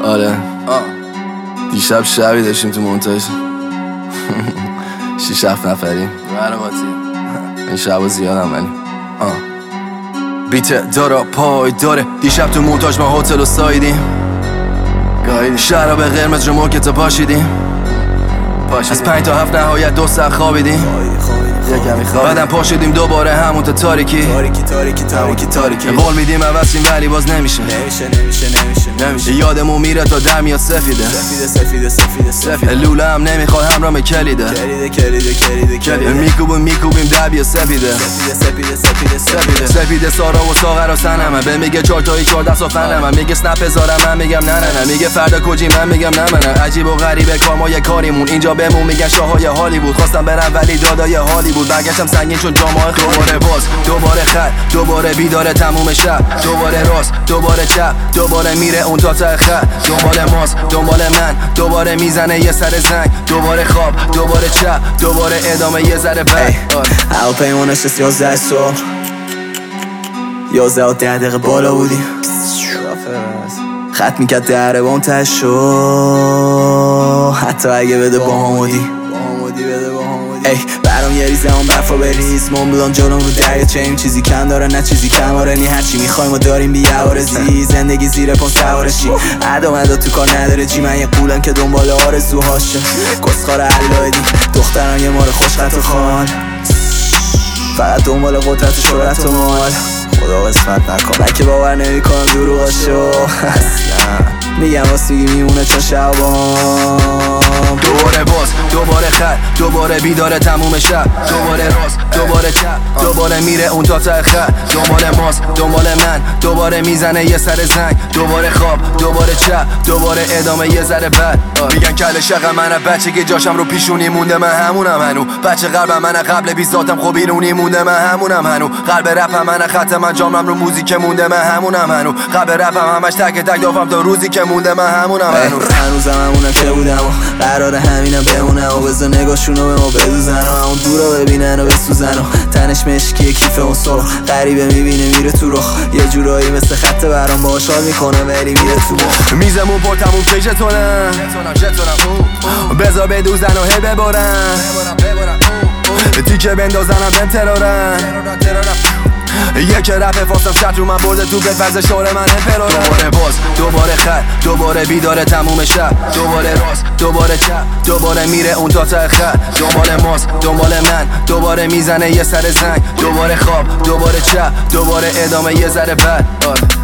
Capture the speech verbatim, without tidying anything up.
آره دیشب شبی داشتیم تو مونتاژ شیش هفت نفریم این شبا زیادم ولی بیت دارا پای داره. دیشب تو مونتاژ ما هتل و سایدیم، شراب قرمز رو موکت پاشیدیم، از پنج تا هفت نهایت دو ساعت خوابیدیم، بعدم پاشیدیم دوباره همون تا تاریکی تاریکی تاریکی تاریکی تاریکی قول میدیم عوضیم ولی باز نمیشه نمیشه نمیشه نمیشه نمیشه یادمون میره تا در میاد سفیده سفیده سفیده سفیده سفیده لوله هم نمیخواد همراه کلیده کلیده کلیده کلیده کلیده میکوبیم میکوبیم در بیا سفیده سفیده سفیده سفیده سفیده سفیده سارا و ساغر و سنمه به میگه چهار تایی چهار دست و فنمه میگه سنپ بذارم من میگم نه نه نه میگه فردا کجی من میگم نه من عجیب و غریبه کار ما یه کاریمون اینجا بهمون میگن شاهای هالیوود خواستم برم ولی دادای حالی بود برگشتم سنگین چون جامعه دوباره باز دوباره خط دوباره بیداره تموم شب دوباره راست دوباره چپ دوباره میره اون تا ته خط دنبال ماست دنبال من دوباره میزنه یه سر زنگ دوباره خواب دوباره چپ دوباره ادامه یه ذره بعد هواپیما نشست یازده صبح یازده و ده دقیقه بالا بودیم خط میکرد دره با اون ته شو حتی اگه بده با همودی ای برام یه ریزه اون برفا بریز مونبلان جلوم رو دریا چیم چیزی کم داره نه چیزی کم آره نی هرچی میخوایم و داریم بی عوارضی زندگی زیر پا سوارشی عدا مدا تو کار نداره جی من یه قولم که دنبال آرزوهاشه کسخار علایدی دختران یه مار خوش خط و خان فقط دنبال قدرت و شهرت و مال خدا قسمت نکن که باور نمی کنم دروغاشو میگم واسگی میمونه چون شبام دوباره باز دوباره خط دوباره بیداره تموم شب دوباره راست دوباره چپ دوباره میره اون تا ته خط دنبال ماست دنبال من دوباره میزنه یه سر زنگ دوباره خواب دوباره چپ دوباره ادامه یه ذره بعد میگن کل شقم منم بچه که جاشم رو پیشونی مونده من همونم هنو بچه قلبم من قبل بیزاتم خب بیرونی مونده من همونم هنو قلب رپم من خط من جامم رو موزیک مونده من همونم هنو قلب رپم همش تک تک دافم تا روزی که مونده من همونم هنو هنوزم همونم که بودم و قراره همینم بمونم و بذار نگاهشونو به ما بدوزن و همون دور رو ببینن و بسوزن و تنش مشکیه کیف اون سرخ غریبه میبینه میره تو رخ یه جورایی مثل خط برام باهاش حال میکنه ولی میره تو مخ میزمون پر تموم که جتونم بذار بدوزن و هی ببارن تیکه بندازنم بهم ترارن یک رپ فاستم شد رو من برده تو بد فرز شعر من امپرارم دوباره باز دوباره خط دوباره بیداره تموم شب دوباره راست دوباره چپ دوباره میره اون تا ته خط دنبال ماست دنبال من دوباره میزنه یه سر زنگ دوباره خواب دوباره چپ دوباره ادامه یه ذره بعد